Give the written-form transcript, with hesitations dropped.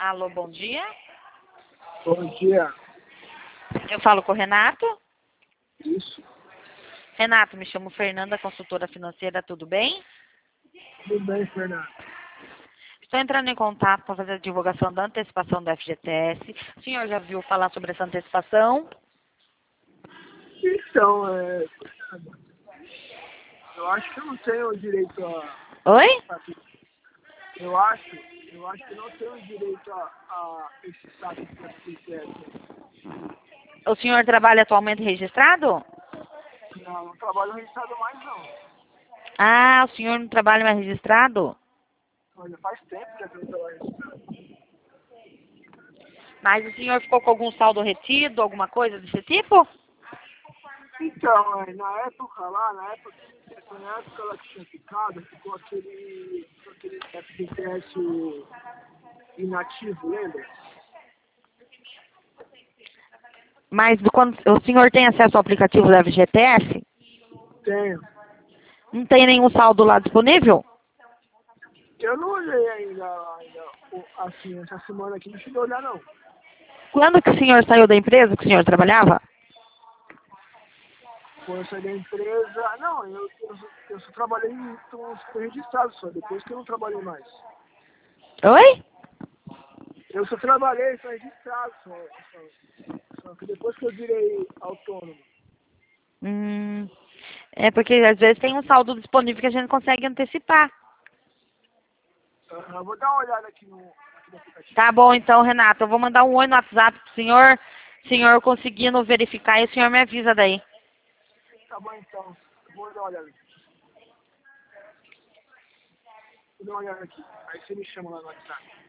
Alô, bom dia. Bom dia. Eu falo com o Renato. Isso. Renato, me chamo Fernanda, consultora financeira, tudo bem? Tudo bem, Fernando? Estou entrando em contato para fazer a divulgação da antecipação do FGTS. O senhor já viu falar sobre essa antecipação? Então, eu acho que eu não tenho direito Oi? eu acho que não tenho direito a esse status de FGTS. O senhor trabalha atualmente registrado? Não trabalho registrado mais não. Ah, o senhor não trabalha mais registrado? Olha, faz tempo que eu não trabalho registrado. Mas o senhor ficou com algum saldo retido, alguma coisa desse tipo? Então, na época lá que tinha ficou aquele FGTS inativo, lembra? Mas quando o senhor tem acesso ao aplicativo da FGTS? Tenho. Não tem nenhum saldo lá disponível? Eu não olhei ainda, assim, essa semana aqui não cheguei a olhar não. Quando que o senhor saiu da empresa que o senhor trabalhava? Quando eu saí da empresa, não, eu só trabalhei, então fui registrado só, depois que eu não trabalhei mais. Oi? Eu só trabalhei, só registrado, só que depois que eu virei autônomo. É porque às vezes tem um saldo disponível que a gente consegue antecipar. Eu vou dar uma olhada aqui no aplicativo. Tá bom então, Renato. Eu vou mandar um oi no WhatsApp pro senhor. Senhor conseguindo verificar e o senhor me avisa daí. Tá bom então, eu vou dar uma olhada aqui. Vou dar uma olhada aqui, aí você me chama lá no WhatsApp.